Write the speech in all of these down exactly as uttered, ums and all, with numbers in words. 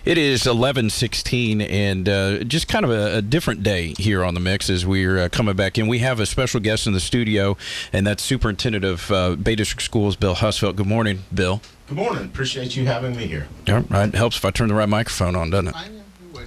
It is eleven sixteen, and uh, just kind of a, a different day here on The Mix as we're uh, coming back in. We have a special guest in the studio, and that's Superintendent of uh, Bay District Schools, Bill Husfeldt. Good morning, Bill. Good morning. Appreciate you having me here. All right. It helps if I turn the right microphone on, doesn't it? I know.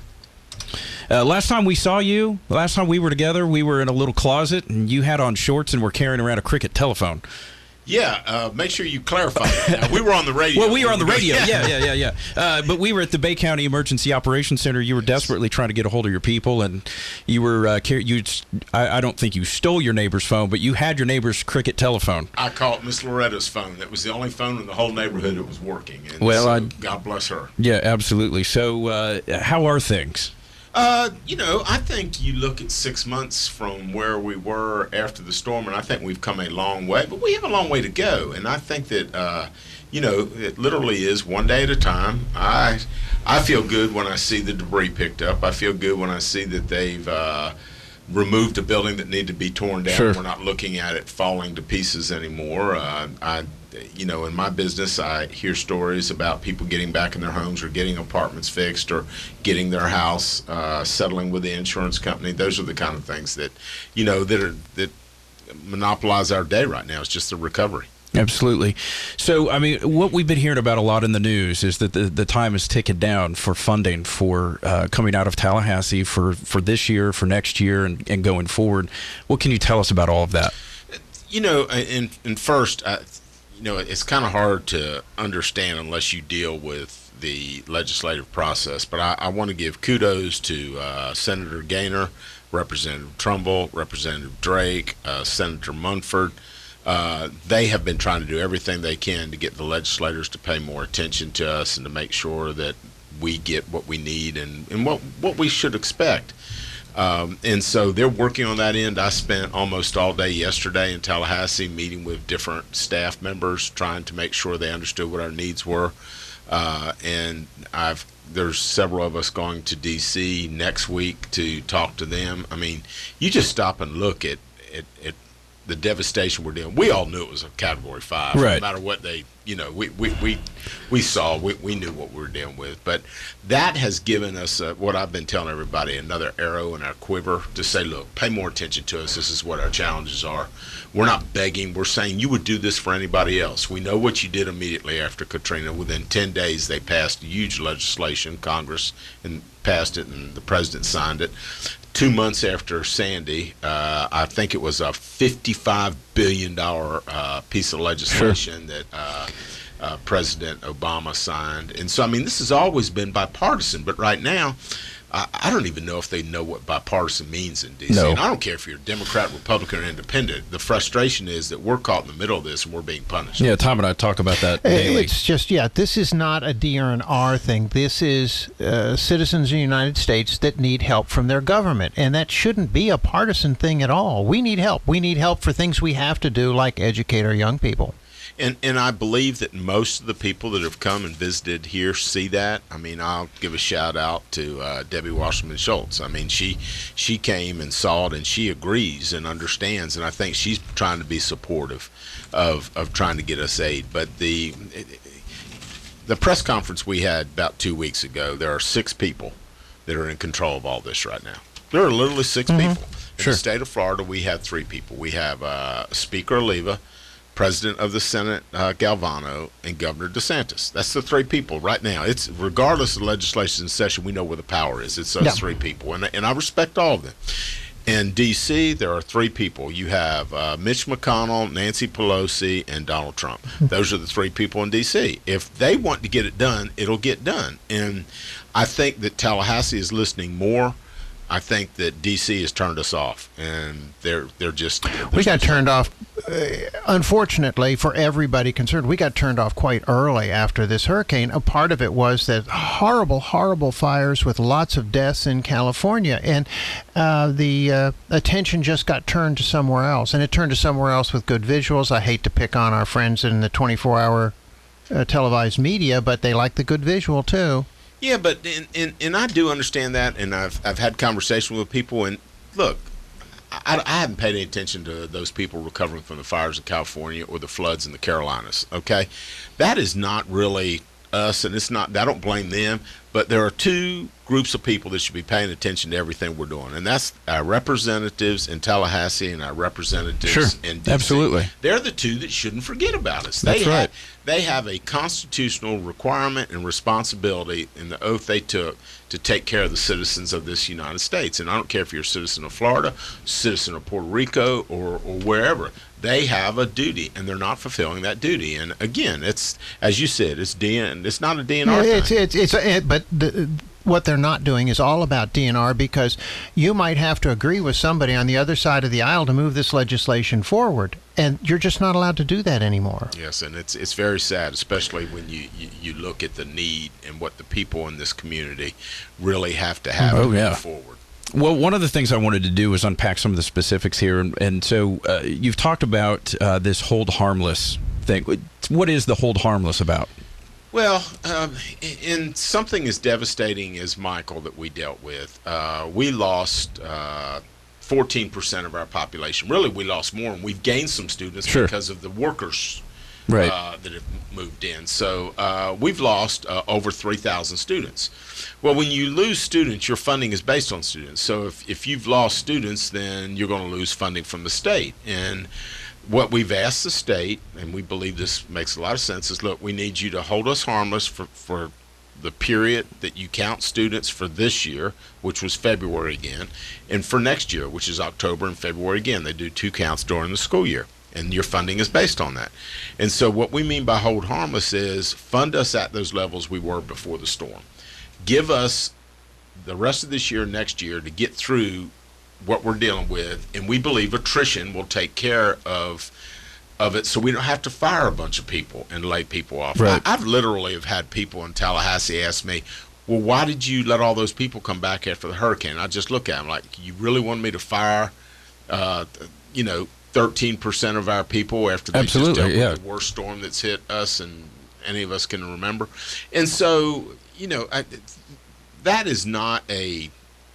Uh, last time we saw you, last time we were together, we were in a little closet, and you had on shorts and were carrying around a Cricket telephone. Yeah, uh, make sure you clarify that. Now, we were on the radio. Well, we were on the radio. Yeah, yeah, yeah, yeah. Uh, but we were at the Bay County Emergency Operations Center. You were yes. desperately trying to get a hold of your people, and you were uh, you. I, I don't think you stole your neighbor's phone, but you had your neighbor's Cricket telephone. I called Miss Loretta's phone. That was the only phone in the whole neighborhood that was working. And well, so I, God bless her. Yeah, absolutely. So, uh, how are things? Uh, you know, I think you look at six months from where we were after the storm, and I think we've come a long way, but we have a long way to go. And I think that, uh, you know, it literally is one day at a time. I, I feel good when I see the debris picked up. I feel good when I see that they've uh, removed a building that needed to be torn down. Sure. We're not looking at it falling to pieces anymore. Uh, I You know, in my business, I hear stories about people getting back in their homes or getting apartments fixed or getting their house, uh, settling with the insurance company. Those are the kind of things that, you know, that are, that monopolize our day right now. It's just the recovery. Absolutely. So, I mean, what we've been hearing about a lot in the news is that the, the time is ticking down for funding for uh, coming out of Tallahassee for, for this year, for next year, and, and going forward. What can you tell us about all of that? You know, and, and first, I, You know, it's kind of hard to understand unless you deal with the legislative process. But I, I want to give kudos to uh, Senator Gaynor, Representative Trumbull, Representative Drake, uh, Senator Munford. Uh, they have been trying to do everything they can to get the legislators to pay more attention to us and to make sure that we get what we need and, and what, what we should expect. Um, and so they're working on that end. I spent almost all day yesterday in Tallahassee meeting with different staff members, trying to make sure they understood what our needs were. Uh, and I've there's several of us going to D C next week to talk to them. I mean, you just stop and look at at, at the devastation we're dealing. We all knew it was a Category Five, right. No matter what they, you know, we we we, we saw, we, we knew what we were dealing with. But that has given us uh, what I've been telling everybody, another arrow in our quiver to say, look, pay more attention to us. This is what our challenges are. We're not begging. We're saying you would do this for anybody else. We know what you did immediately after Katrina. Within ten days, they passed huge legislation, Congress, and passed it, and the president signed it. Two months after Sandy, uh, I think it was a fifty-five billion dollars uh, piece of legislation sure. that uh, uh, President Obama signed. And so, I mean, this has always been bipartisan, but right now, I, I don't even know if they know what bipartisan means in D C. No. And I don't care if you're Democrat, Republican, or Independent. The frustration is that we're caught in the middle of this and we're being punished. Yeah, Tom and I talk about that daily. It's just, yeah, this is not a D or an R thing. This is uh, citizens in the United States that need help from their government. And that shouldn't be a partisan thing at all. We need help. We need help for things we have to do, like educate our young people. And and I believe that most of the people that have come and visited here see that. I mean, I'll give a shout out to uh, Debbie Wasserman Schultz. I mean, she she came and saw it, and she agrees and understands. And I think she's trying to be supportive of of trying to get us aid. But the the press conference we had about two weeks ago, there are six people that are in control of all this right now. There are literally six mm-hmm. people. In sure. the state of Florida, we have three people. We have uh, Speaker Oliva, President of the Senate uh, Galvano, and Governor DeSantis. That's the three people right now. It's regardless of legislation in session, we know where the power is. It's those yeah. three people, and and I respect all of them. In D C, there are three people. You have uh, Mitch McConnell, Nancy Pelosi, and Donald Trump. Those are the three people in D C. If they want to get it done, it'll get done. And I think that Tallahassee is listening more. I think that D C has turned us off, and they're they're just. We got turned off, uh, unfortunately, for everybody concerned. We got turned off quite early after this hurricane. A part of it was that horrible, horrible fires with lots of deaths in California, and uh, the uh, attention just got turned to somewhere else, and it turned to somewhere else with good visuals. I hate to pick on our friends in the twenty-four hour uh, televised media, but they like the good visual too. Yeah, but and, and, and I do understand that, and I've I've had conversations with people, and look, I, I haven't paid any attention to those people recovering from the fires in California or the floods in the Carolinas. Okay, that is not really us, and it's not. I don't blame them. But there are two groups of people that should be paying attention to everything we're doing, and that's our representatives in Tallahassee and our representatives Sure. in D C. Absolutely. They're the two that shouldn't forget about us. That's they right. Have, they have a constitutional requirement and responsibility in the oath they took to take care of the citizens of this United States. And I don't care if you're a citizen of Florida, citizen of Puerto Rico, or, or wherever. They have a duty, and they're not fulfilling that duty. And again, it's, as you said, it's D N. It's not a D N R Yeah, thing. it's it's it's it, but the, what they're not doing is all about D N R, because you might have to agree with somebody on the other side of the aisle to move this legislation forward, and you're just not allowed to do that anymore. Yes, and it's it's very sad, especially when you, you, you look at the need and what the people in this community really have to have Oh, to move yeah. forward. Well, one of the things I wanted to do was unpack some of the specifics here, and, and so uh, you've talked about uh, this hold harmless thing. What is the hold harmless about? Well, um, in something as devastating as Michael that we dealt with, uh, we lost uh, fourteen percent of our population. Really, we lost more, and we've gained some students Sure. because of the workers Right. uh, that have moved in. So uh, we've lost uh, over three thousand students. Well, when you lose students, your funding is based on students. So if, if you've lost students, then you're going to lose funding from the state. And what we've asked the state, and we believe this makes a lot of sense, is look, we need you to hold us harmless for, for the period that you count students for this year, which was February again, and for next year, which is October and February again. They do two counts during the school year, and your funding is based on that. And so what we mean by hold harmless is fund us at those levels we were before the storm. Give us the rest of this year, next year, to get through what we're dealing with, and we believe attrition will take care of of it, so we don't have to fire a bunch of people and lay people off. Right. I, I've literally have had people in Tallahassee ask me, well, why did you let all those people come back after the hurricane? I just look at them like, you really wanted me to fire, uh, you know, thirteen percent of our people after they Absolutely, just dealt yeah. with the worst storm that's hit us and any of us can remember? And so, you know, I, that is not a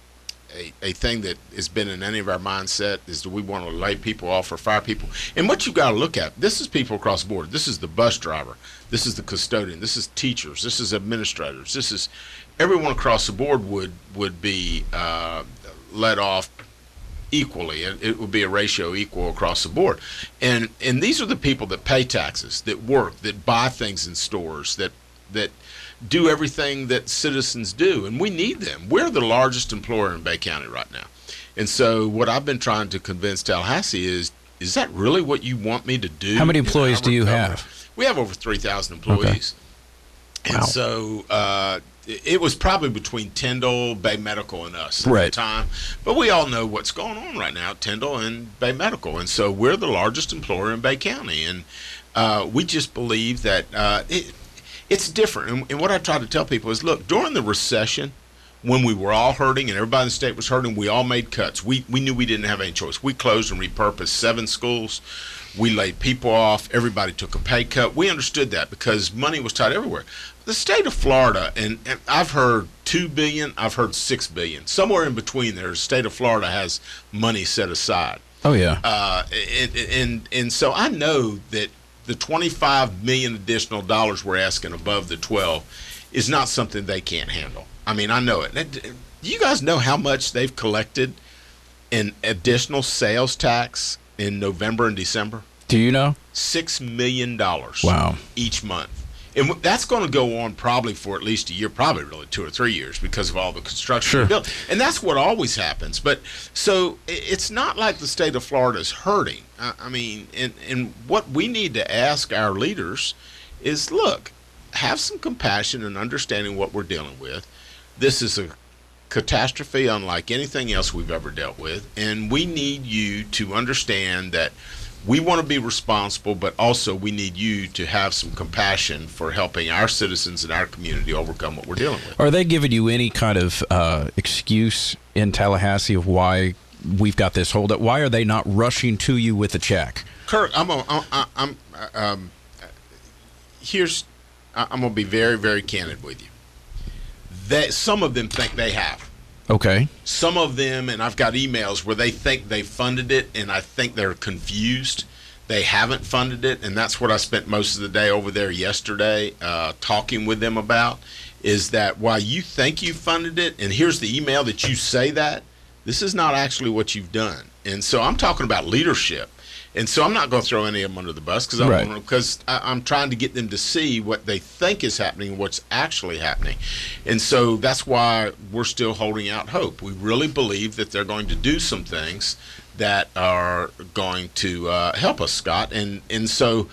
A, a thing that has been in any of our mindset, is that we want to lay people off or fire people. And what you got to look at, this is people across the board. This is the bus driver. This is the custodian. This is teachers. This is administrators. This is everyone across the board would would be uh, let off equally. It, it would be a ratio equal across the board. And and these are the people that pay taxes, that work, that buy things in stores, that that do everything that citizens do, and we need them. We're the largest employer in Bay County right now. And so what I've been trying to convince Tallahassee is, is that really what you want me to do? How many in employees our do you recovery? have? We have over three thousand employees. Wow. And so uh, it it was probably between Tyndall, Bay Medical, and us at Right. the time. But we all know what's going on right now at Tyndall and Bay Medical. And so we're the largest employer in Bay County. And uh, we just believe that uh, it, it's different. And, and what I try to tell people is, look, during the recession, when we were all hurting and everybody in the state was hurting, we all made cuts. We, we knew we didn't have any choice. We closed and repurposed seven schools. We laid people off. Everybody took a pay cut. We understood that because money was tight everywhere. The state of Florida, and, and I've heard two billion dollars, I've heard six billion dollars. Somewhere in between there, the state of Florida has money set aside. Oh, yeah. Uh, and, and, and so I know that the twenty-five million dollars additional dollars we're asking above the twelve is not something they can't handle. I mean, I know it. Do you guys know how much they've collected in additional sales tax in November and December? Do you know? Six million dollars. Wow. Each month. And that's going to go on probably for at least a year, probably really two or three years because of all the construction Sure. we built. And that's what always happens. But so it's not like the state of Florida is hurting. I, I mean, and, and what we need to ask our leaders is, look, have some compassion and understanding what we're dealing with. This is a catastrophe unlike anything else we've ever dealt with. And we need you to understand that we want to be responsible, but also we need you to have some compassion for helping our citizens and our community overcome what we're dealing with. Are they giving you any kind of uh, excuse in Tallahassee of why we've got this holdup? Why are they not rushing to you with a check? Kirk, I'm, a, I'm, I'm um, here's, I'm going to be very, very candid with you. That some of them think they have. Okay. Some of them, and I've got emails where they think they funded it, and I think they're confused. They haven't funded it, and that's what I spent most of the day over there yesterday uh, talking with them about, is that while you think you funded it, and here's the email that you say that, this is not actually what you've done. And so I'm talking about leadership. And so I'm not going to throw any of them under the bus because Right. because I'm trying to get them to see what they think is happening and what's actually happening. And so that's why we're still holding out hope. We really believe that they're going to do some things that are going to uh, help us, Scott. And and so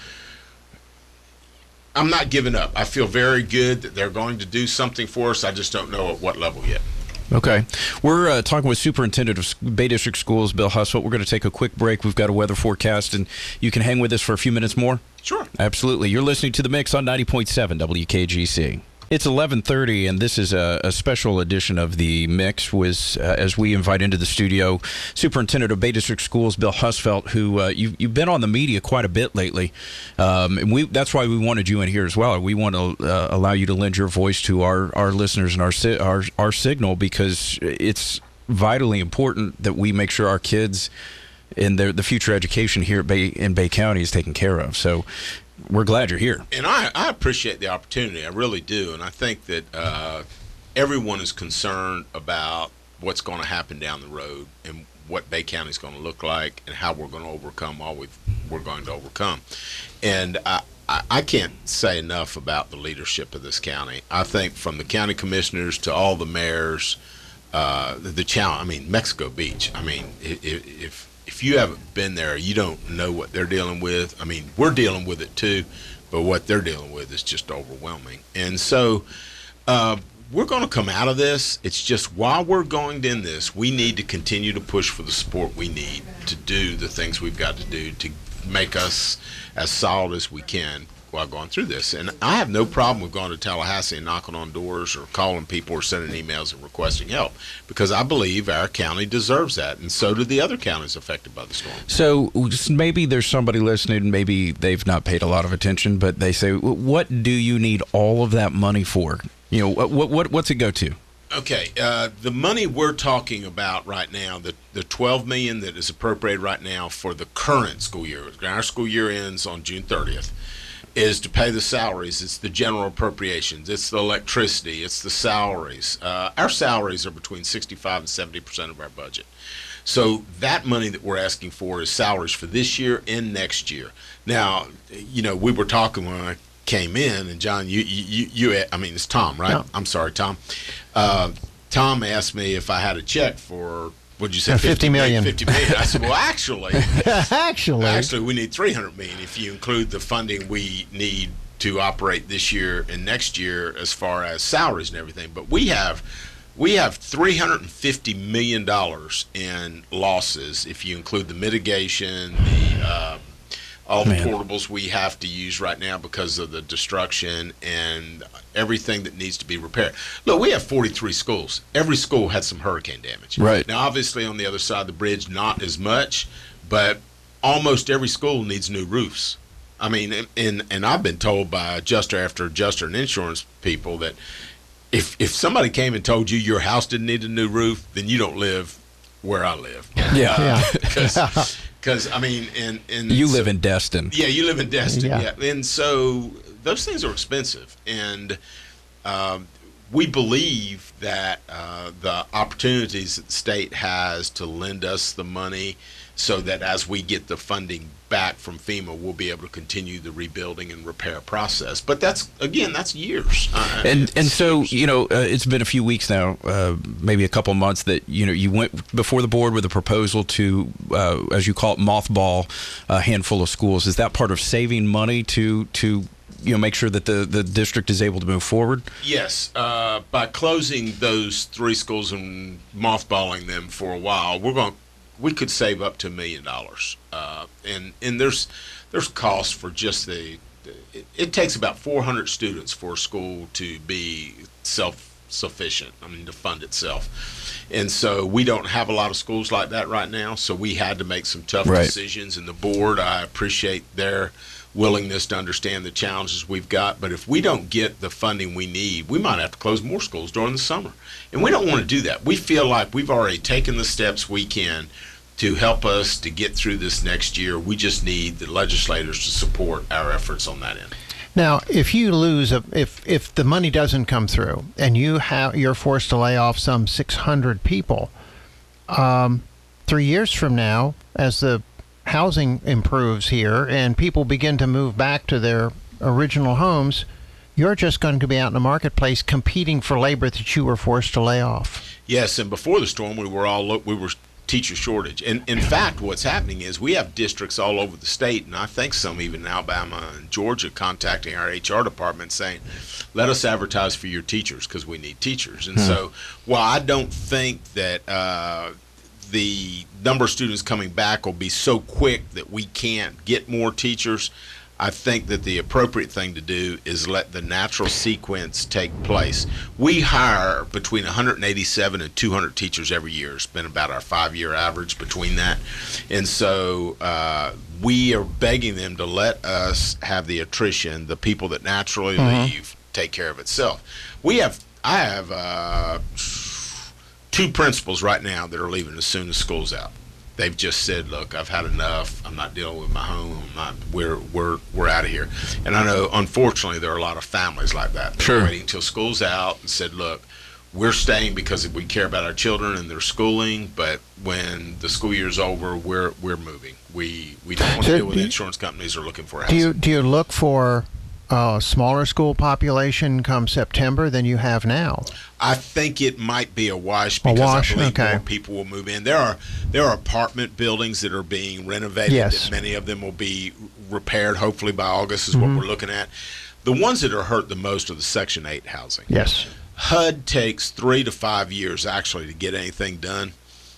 I'm not giving up. I feel very good that they're going to do something for us. I just don't know at what level yet. Okay. We're uh, talking with Superintendent of Bay District Schools, Bill Husfeldt. We're going to take a quick break. We've got a weather forecast, and you can hang with us for a few minutes more? Sure. Absolutely. You're listening to The Mix on ninety point seven W K G C. It's eleven thirty, and this is a, a special edition of The Mix with, uh, as we invite into the studio Superintendent of Bay District Schools, Bill Husfeldt, who uh, you, you've been on the media quite a bit lately. Um, and we that's why we wanted you in here as well. We want to uh, allow you to lend your voice to our, our listeners and our, si- our, our signal, because it's vitally important that we make sure our kids and their, the future education here at Bay, in Bay County is taken care of. So we're glad you're here. And I, I appreciate the opportunity. I really do. And I think that uh, everyone is concerned about what's going to happen down the road and what Bay County is going to look like and how we're going to overcome all we've, we're going to overcome. And I, I, I can't say enough about the leadership of this county. I think from the county commissioners to all the mayors, uh, the, the challenge, I mean, Mexico Beach, I mean, if, if If you haven't been there, you don't know what they're dealing with. I mean, we're dealing with it too, but what they're dealing with is just overwhelming. And so uh, we're going to come out of this. It's just while we're going in this, we need to continue to push for the support we need to do the things we've got to do to make us as solid as we can while going through this. And I have no problem with going to Tallahassee and knocking on doors or calling people or sending emails and requesting help, because I believe our county deserves that, and so do the other counties affected by the storm. So maybe there's somebody listening, maybe they've not paid a lot of attention, but they say, what do you need all of that money for? You know, what what what's it go to? Okay, uh, the money we're talking about right now, the the twelve million dollars that is appropriated right now for the current school year, our school year ends on June thirtieth, is to pay the salaries. It's the general appropriations. It's the electricity. It's the salaries. Uh, our salaries are between sixty-five and seventy percent of our budget. So that money that we're asking for is salaries for this year and next year. Now, you know, we were talking when I came in, and John, you, you, you I mean, it's Tom, right? No. I'm sorry, Tom. Uh, Tom asked me if I had a check for, what'd you say? Uh, fifty million. fifty million. I said, well, actually, Actually, Actually, we need three hundred million dollars if you include the funding we need to operate this year and next year as far as salaries and everything. But we have we have three hundred fifty million dollars in losses if you include the mitigation, the uh, all the Man. portables we have to use right now because of the destruction and everything that needs to be repaired. Look, we have forty-three schools. Every school had some hurricane damage. Right. Now, obviously, on the other side of the bridge, not as much, but almost every school needs new roofs. I mean, and and I've been told by adjuster after adjuster and insurance people that if if somebody came and told you your house didn't need a new roof, then you don't live where I live. Yeah. yeah. Because, I mean, and, and You so- live in Destin. Yeah, you live in Destin. Yeah. Yeah, and so those things are expensive, and um, we believe that uh, the opportunities that the state has to lend us the money, so that as we get the funding back from FEMA, we'll be able to continue the rebuilding and repair process. But that's again, that's years. Uh, And it's and so years. you know, uh, it's been a few weeks now, uh, maybe a couple months, that you know you went before the board with a proposal to, uh, as you call it, mothball a handful of schools. Is that part of saving money to to you know make sure that the the district is able to move forward? Yes, uh, by closing those three schools and mothballing them for a while, we're going. We could save up to a million dollars, uh, and and there's there's costs for just the. It, it takes about four hundred students for a school to be self-sufficient. I mean, to fund itself, and so we don't have a lot of schools like that right now. So we had to make some tough Right. decisions, and the board, I appreciate their willingness to understand the challenges we've got. But if we don't get the funding we need, we might have to close more schools during the summer. And we don't want to do that. We feel like we've already taken the steps we can to help us to get through this next year. We just need the legislators to support our efforts on that end. Now, if you lose, a, if if the money doesn't come through, and you have you're forced to lay off some six hundred people, um, three years from now, as the housing improves here and people begin to move back to their original homes, you're just going to be out in the marketplace competing for labor that you were forced to lay off. Yes, and before the storm, we were all we were teacher shortage. And in fact, what's happening is we have districts all over the state, and I think some even in Alabama and Georgia, contacting our H R department saying, let us advertise for your teachers because we need teachers. And hmm. so while I don't think that uh, the number of students coming back will be so quick that we can't get more teachers, I think that the appropriate thing to do is let the natural sequence take place. We hire between one hundred eighty-seven and two hundred teachers every year. It's been about our five-year average between that. And so uh, we are begging them to let us have the attrition, the people that naturally mm-hmm. leave, take care of itself. We have, I have uh, two principals right now that are leaving as soon as school's out. They've just said, "Look, I've had enough. I'm not dealing with my home. I'm not, we're we're we're out of here." And I know, unfortunately, there are a lot of families like that. They're sure. waiting until school's out and said, "Look, we're staying because we care about our children and their schooling. But when the school year's over, we're we're moving. We we don't want to so deal with you, insurance companies or looking for housing." Do you do you look for a smaller school population come September than you have now? I think it might be a wash because a wash? I believe okay. more people will move in. There are there are apartment buildings that are being renovated. Yes. That many of them will be repaired. Hopefully by August is mm-hmm. what we're looking at. The ones that are hurt the most are the Section eight housing. Yes. H U D takes three to five years actually to get anything done.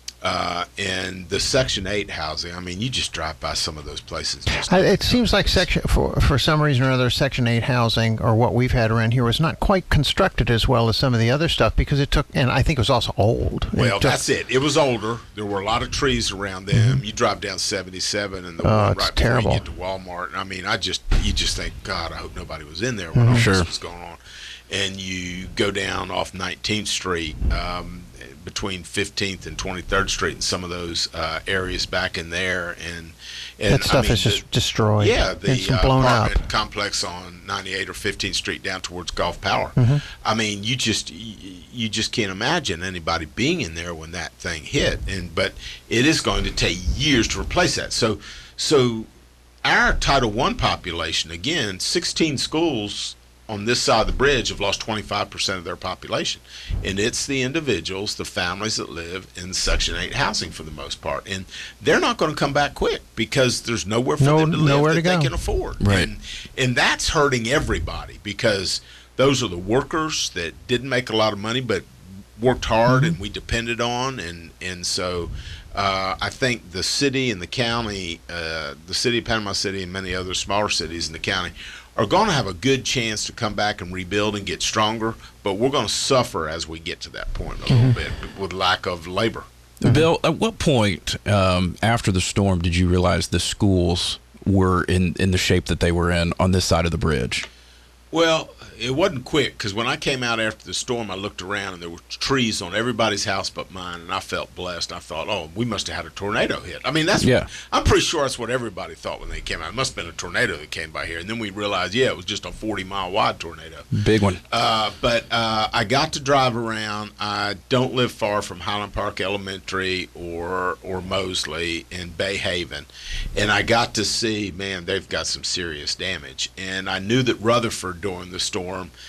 Uh, and the Section eight housing, I mean, you just drive by some of those places. Just I, it seems like section for for some reason or other, Section eight housing, or what we've had around here, was not quite constructed as well as some of the other stuff because it took, and I think it was also old. Well, it took, that's it. It was older. There were a lot of trees around them. Mm-hmm. You drive down seventy-seven, and the oh, one it's right terrible. before you get to Walmart. I mean, I just you just think, God, I hope nobody was in there when mm-hmm. all sure. this was going on. And you go down off nineteenth Street. Um, between fifteenth and twenty-third Street and some of those uh, areas back in there. And, and that stuff I mean, is just the, destroyed. Yeah, the it's uh, blown apartment up. complex on ninety-eight or fifteenth Street down towards Gulf Power. Mm-hmm. I mean, you just you, you just can't imagine anybody being in there when that thing hit. And but it is going to take years to replace that. So so our Title One population, again, sixteen schools on this side of the bridge have lost twenty-five percent of their population. And it's the individuals, the families that live in Section eight housing for the most part. And they're not going to come back quick because there's nowhere for no, them to live nowhere that to they go. can afford. Right. And, and that's hurting everybody because those are the workers that didn't make a lot of money but worked hard mm-hmm. and we depended on. And, and so uh, I think the city and the county, uh, the city of Panama City and many other smaller cities in the county are going to have a good chance to come back and rebuild and get stronger, but we're going to suffer as we get to that point a mm-hmm. little bit with lack of labor. Mm-hmm. Bill, at what point um, after the storm did you realize the schools were in, in the shape that they were in on this side of the bridge? Well, it wasn't quick because when I came out after the storm, I looked around and there were trees on everybody's house but mine, and I felt blessed. I thought, oh, we must have had a tornado hit. I mean, that's yeah. what, I'm pretty sure that's what everybody thought when they came out. It must have been a tornado that came by here. And then we realized, yeah, it was just a forty mile wide tornado. Big one. Uh, but uh, I got to drive around. I don't live far from Highland Park Elementary or or Mosley in Bay Haven. And I got to see, man, they've got some serious damage. And I knew that Rutherford during the storm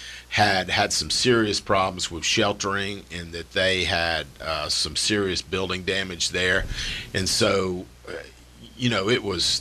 had had some serious problems with sheltering and that they had uh, some serious building damage there. And so, uh, you know, it was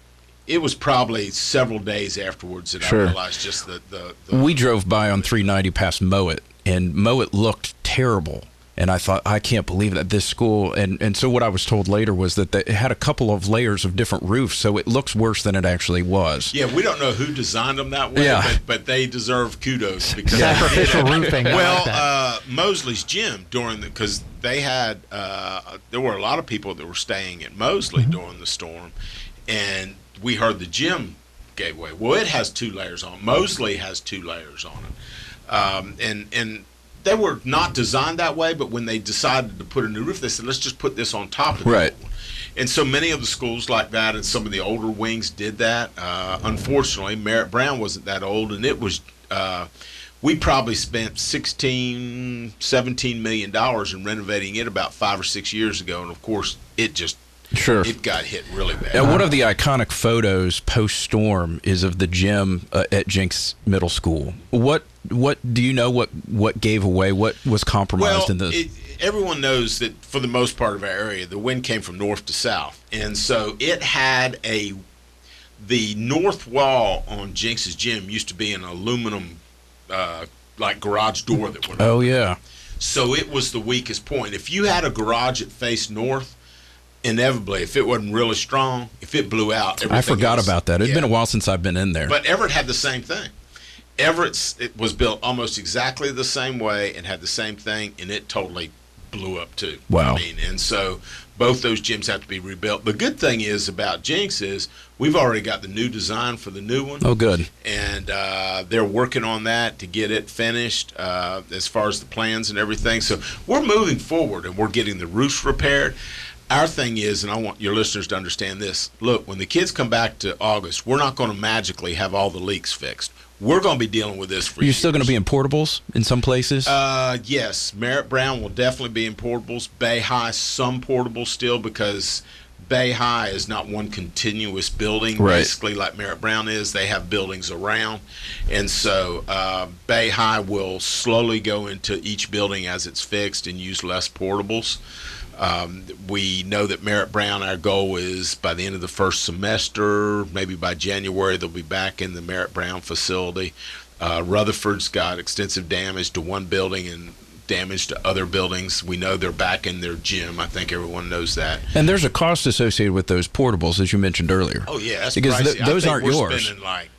it was probably several days afterwards that sure. I realized just the, the, the... We drove by on three ninety past Mowat, and Mowat looked terrible. And I thought, I can't believe that this school, and, and so what I was told later was that they, it had a couple of layers of different roofs, so it looks worse than it actually was. Yeah, we don't know who designed them that way, yeah. but, but they deserve kudos. because Sacrificial roofing. I Well, like that. uh, Mosley's gym during the, because they had, uh, there were a lot of people that were staying at Mosley mm-hmm. during the storm, and we heard the gym gave way. Well, it has two layers on it. Mosley has two layers on it. Um, and, and, they were not designed that way, but when they decided to put a new roof, they said, let's just put this on top of the right. old one. And so many of the schools like that, and some of the older wings did that. Uh, unfortunately, Merritt Brown wasn't that old, and it was. Uh, we probably spent sixteen, seventeen million dollars in renovating it about five or six years ago, and of course, it just Sure. it got hit really bad. And one of the iconic photos post-storm is of the gym uh, at Jenks Middle School. What what do you know? What what gave away? What was compromised well, in the? It, everyone knows that for the most part of our area, the wind came from north to south, and so it had a the north wall on Jenks's gym used to be an aluminum uh, like garage door that went. Oh yeah. So it was the weakest point. If you had a garage that faced north, inevitably, if it wasn't really strong, if it blew out, I forgot else, about that. It's yeah. been a while since I've been in there. But Everett had the same thing. Everett's it was built almost exactly the same way and had the same thing, and it totally blew up too. Wow. I mean, and so both those gyms have to be rebuilt. The good thing is about Jenks is we've already got the new design for the new one. Oh, good. And uh, they're working on that to get it finished uh, as far as the plans and everything. So we're moving forward, and we're getting the roofs repaired. Our thing is, and I want your listeners to understand this, look, when the kids come back to August, we're not going to magically have all the leaks fixed. We're going to be dealing with this for You're years. still going to be in portables in some places? Uh, yes. Merritt Brown will definitely be in portables. Bay High, some portables still, because Bay High is not one continuous building, right. basically like Merritt Brown is. They have buildings around. And so uh, Bay High will slowly go into each building as it's fixed and use less portables. Um, we know that Merritt Brown, our goal is by the end of the first semester, maybe by January, they'll be back in the Merritt Brown facility. Uh, Rutherford's got extensive damage to one building and damage to other buildings. We know they're back in their gym. I think everyone knows that. And there's a cost associated with those portables, as you mentioned earlier. Oh, yeah. That's because pricey. th- those I think aren't we're yours. Spending like,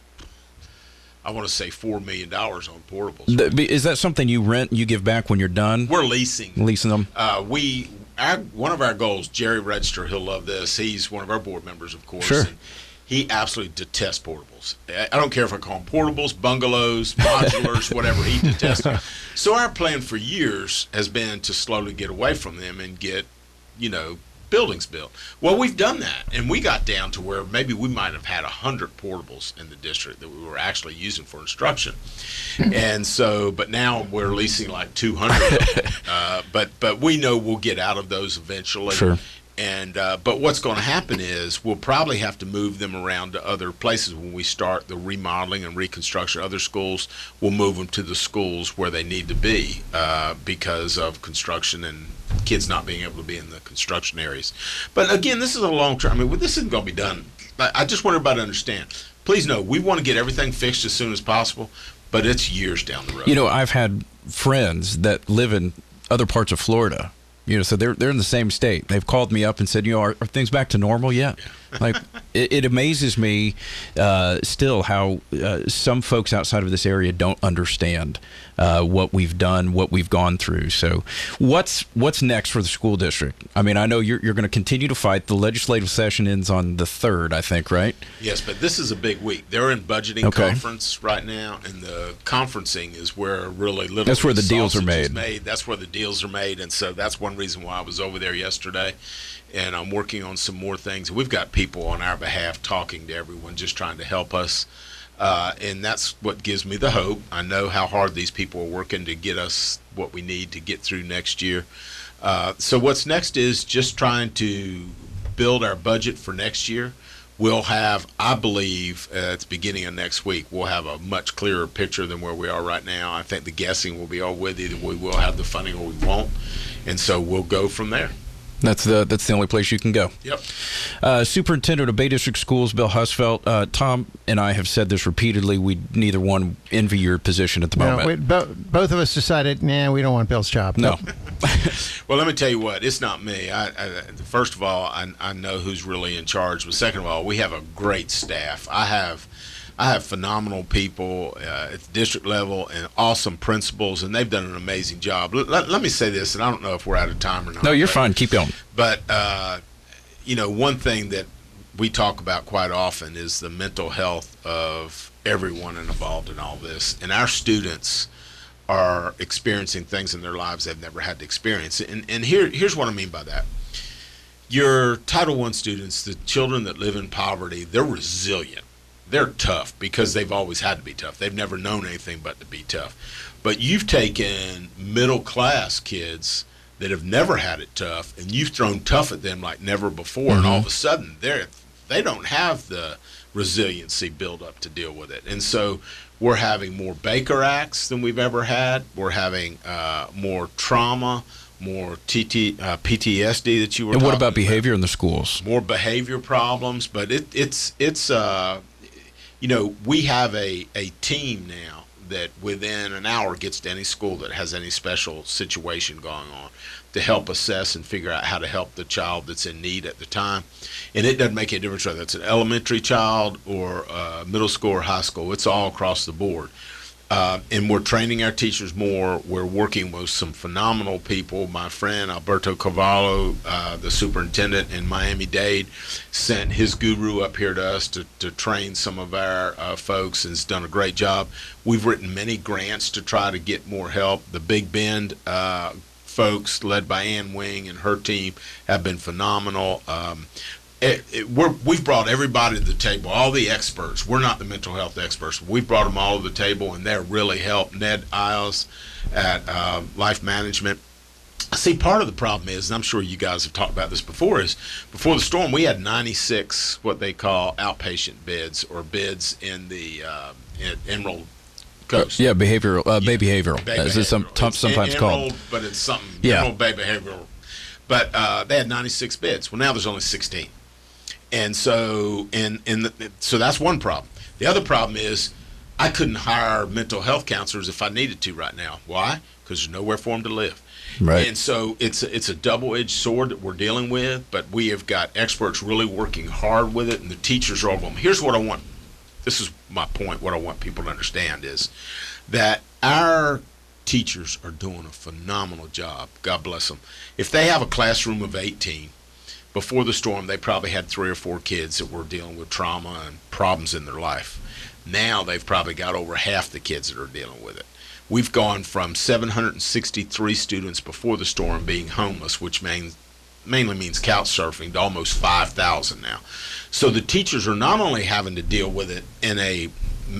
I want to say four million dollars on portables. The, is that something you rent, you give back when you're done? We're leasing. Leasing them? Uh, we... Our, one of our goals, Jerry Register, he'll love this. He's one of our board members, of course. Sure. And he absolutely detests portables. I I don't care if I call them portables, bungalows, modulars, whatever. He detests them. So our plan for years has been to slowly get away from them and get, you know, buildings built. Well, we've done that, and we got down to where maybe we might have had one hundred portables in the district that we were actually using for instruction. And so, but now we're leasing like two hundred. uh, but but we know we'll get out of those eventually. Sure. And uh, but what's going to happen is we'll probably have to move them around to other places when we start the remodeling and reconstruction. Other schools, we'll move them to the schools where they need to be uh, because of construction and kids not being able to be in the construction areas. But again, this is a long term. I mean, this isn't going to be done. I just want everybody to understand. Please know, we want to get everything fixed as soon as possible, but it's years down the road. You know, I've had friends that live in other parts of Florida. You know, so they're they're in the same state. They've called me up and said, you know, are, are things back to normal yet? Like, it, it amazes me uh, still how uh, some folks outside of this area don't understand uh, what we've done, what we've gone through. So, what's what's next for the school district? I mean, I know you're you're going to continue to fight. The legislative session ends on the third, I think, right? Yes, but this is a big week. They're in budgeting Okay. conference right now, and the conferencing is where really little. That's where the deals are made. made. That's where the deals are made, and so that's one reason why I was over there yesterday. And I'm working on some more things. We've got people on our behalf talking to everyone, just trying to help us. Uh, and that's what gives me the hope. I know how hard these people are working to get us what we need to get through next year. Uh, so what's next is just trying to build our budget for next year. We'll have, I believe, uh, at the beginning of next week, we'll have a much clearer picture than where we are right now. I think the guessing will be all with either we will have the funding or we won't. And so we'll go from there. That's the that's the only place you can go. Yep. Uh, Superintendent of Bay District Schools, Bill Husfeldt. Uh, Tom and I have said this repeatedly. We neither one envy your position at the No, moment. we, bo- both of us decided, nah, we don't want Bill's job. No. Well, let me tell you what. It's not me. I, I, first of all, I, I know who's really in charge. But second of all, we have a great staff. I have I have phenomenal people uh, at the district level and awesome principals, and they've done an amazing job. Let, let, let me say this, and I don't know if we're out of time or not. No, you're but, fine. Keep going. But, uh, you know, one thing that we talk about quite often is the mental health of everyone involved in all this. And our students are experiencing things in their lives they've never had to experience. And, and here, here's what I mean by that. your Title I students, the children that live in poverty, they're resilient. They're tough because they've always had to be tough. They've never known anything but to be tough. But you've taken middle class kids that have never had it tough, and you've thrown tough at them like never before, mm-hmm. and all of a sudden they're they don't have the resiliency built up to deal with it. And so we're having more Baker Acts than we've ever had. We're having uh, more trauma, more T T, uh, P T S D that you were. And what talking about behavior about. in the schools? More behavior problems, but it, it's it's uh, you know, we have a a team now that within an hour gets to any school that has any special situation going on to help assess and figure out how to help the child that's in need at the time. And it doesn't make any difference whether it's an elementary child or uh, middle school or high school. It's all across the board. Uh, and we're training our teachers more. We're working with some phenomenal people. My friend Alberto Cavallo, uh, the superintendent in Miami-Dade, sent his guru up here to us to, to train some of our uh, folks, and has done a great job. We've written many grants to try to get more help. The Big Bend uh, folks, led by Ann Wing and her team, have been phenomenal. Um, It, it, we're, we've brought everybody to the table, all the experts. We're not the mental health experts. We've brought them all to the table, and they're really helped. Ned Isles at uh, Life Management. See, part of the problem is, and I'm sure you guys have talked about this before, is before the storm we had ninety-six what they call outpatient beds, or beds in the uh, in Emerald Coast. Uh, yeah, behavioral, uh, yeah, Bay Behavioral, Bay as it's some, Behavioral. sometimes it's called. Emerald, but it's something, yeah. Emerald Bay Behavioral. But uh, they had ninety-six beds. Well, now there's only sixteen. And so, and, and the, so that's one problem. The other problem is I couldn't hire mental health counselors if I needed to right now. Why? Because there's nowhere for them to live. Right. And so it's a, it's a double-edged sword that we're dealing with, but we have got experts really working hard with it, and the teachers are all going, here's what I want. This is my point. What I want people to understand is that our teachers are doing a phenomenal job. God bless them. If they have a classroom of eighteen, before the storm, they probably had three or four kids that were dealing with trauma and problems in their life. Now they've probably got over half the kids that are dealing with it. We've gone from seven hundred sixty-three students before the storm being homeless, which means, mainly means couch surfing, to almost five thousand now. So the teachers are not only having to deal with it in a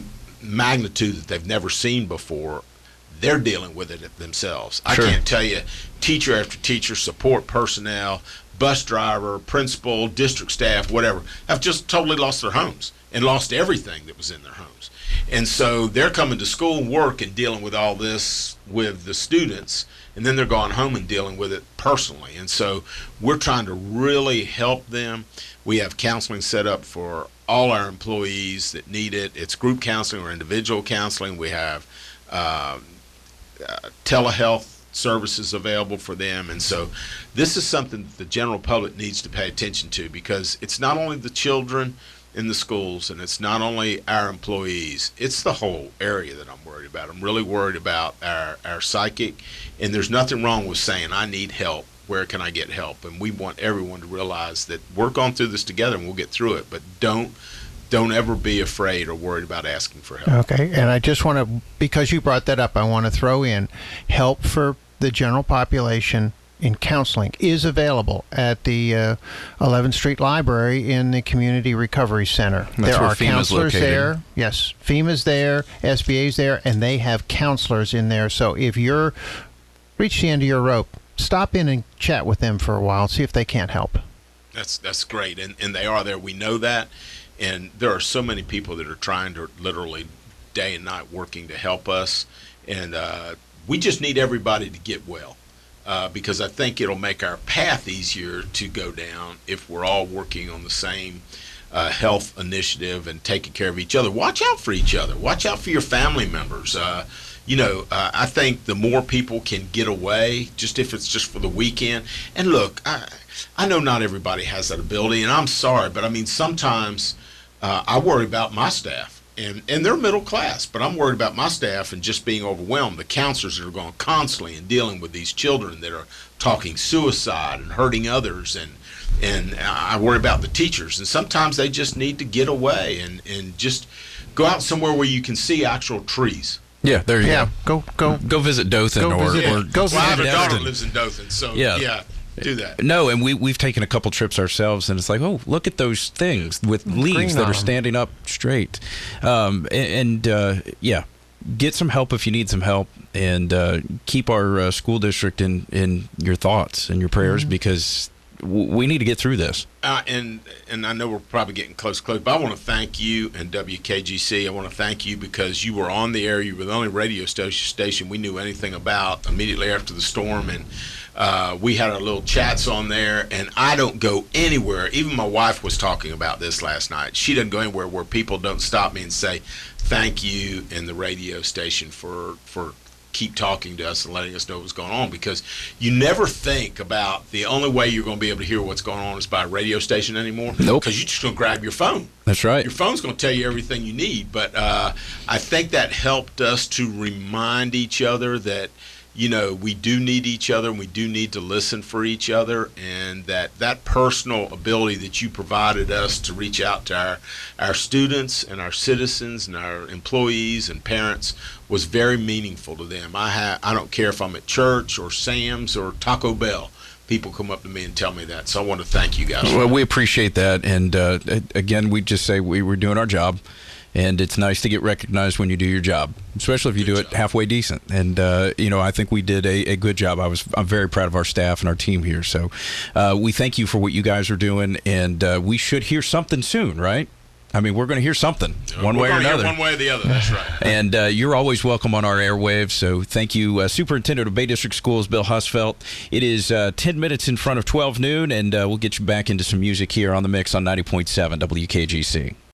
magnitude that they've never seen before, they're dealing with it themselves. Sure. I can't tell you, teacher after teacher, support personnel, bus driver, principal, district staff, whatever, have just totally lost their homes and lost everything that was in their homes. And so they're coming to school, work, and dealing with all this with the students, and then they're going home and dealing with it personally. And so we're trying to really help them. We have counseling set up for all our employees that need it. It's group counseling or individual counseling. We have uh, uh, telehealth services available for them. And so this is something that the general public needs to pay attention to, because it's not only the children in the schools and it's not only our employees, it's the whole area that I'm worried about. I'm really worried about our, our psychic, and there's nothing wrong with saying I need help. Where can I get help? And we want everyone to realize that we're going through this together and we'll get through it, but don't Don't ever be afraid or worried about asking for help. Okay, and I just want to, because you brought that up, I want to throw in help for the general population in counseling is available at the uh, eleventh Street Library in the Community Recovery Center. That's there where are FEMA's counselors located. there. Yes, FEMA's there, S B A's there, and they have counselors in there. So if you're reached the end of your rope, stop in and chat with them for a while and see if they can't help. That's that's great, and and they are there. We know that. And there are so many people that are trying to literally day and night working to help us. And uh, we just need everybody to get well, uh, because I think it'll make our path easier to go down if we're all working on the same uh, health initiative and taking care of each other. Watch out for each other. Watch out for your family members. Uh, you know, uh, I think the more people can get away, just if it's just for the weekend. And look, I, I know not everybody has that ability, and I'm sorry, but I mean, sometimes Uh, I worry about my staff, and, and they're middle class, but I'm worried about my staff and just being overwhelmed. The counselors that are going constantly and dealing with these children that are talking suicide and hurting others, and and I worry about the teachers. And sometimes they just need to get away and, and just go out somewhere where you can see actual trees. Yeah, there you Yeah, go. go go Go visit Dothan Go or, visit- or Go Well, I have a visit daughter Destin. that lives in Dothan, so Yeah. yeah. do that. No, and we we've taken a couple trips ourselves, and it's like, oh, look at those things with leaves Green that on are 'em. standing up straight. Um, and and uh, yeah, get some help if you need some help, and uh, keep our uh, school district in in your thoughts and your prayers Mm-hmm. because w- we need to get through this. Uh, and and I know we're probably getting close, close, but I want to thank you and W K G C. I want to thank you because you were on the air. You were the only radio station station we knew anything about immediately after the storm, and uh, we had our little chats on there. And I don't go anywhere. Even my wife was talking about this last night. She doesn't go anywhere where people don't stop me and say thank you and the radio station for for. keep talking to us and letting us know what's going on, because you never think about the only way you're going to be able to hear what's going on is by a radio station anymore. Nope. Because you're just going to grab your phone. That's right. Your phone's going to tell you everything you need. But uh, I think that helped us to remind each other that, you know, we do need each other and we do need to listen for each other, and that that personal ability that you provided us to reach out to our, our students and our citizens and our employees and parents was very meaningful to them. I ha- I don't care if I'm at church or Sam's or Taco Bell. People come up to me and tell me that. So I want to thank you guys. Well, we appreciate that, and uh, again, we just say we were doing our job. And it's nice to get recognized when you do your job, especially if you Good do job. it halfway decent. And uh, you know, I think we did a, a good job. I was I'm very proud of our staff and our team here. So uh, we thank you for what you guys are doing, and uh, we should hear something soon, right? I mean, we're going to hear something one We're way or gonna hear another. One way or the other. That's right. And uh, you're always welcome on our airwaves. So thank you, uh, Superintendent of Bay District Schools, Bill Husfeldt. It is uh, ten minutes in front of twelve noon, and uh, we'll get you back into some music here on The Mix on ninety point seven W K G C.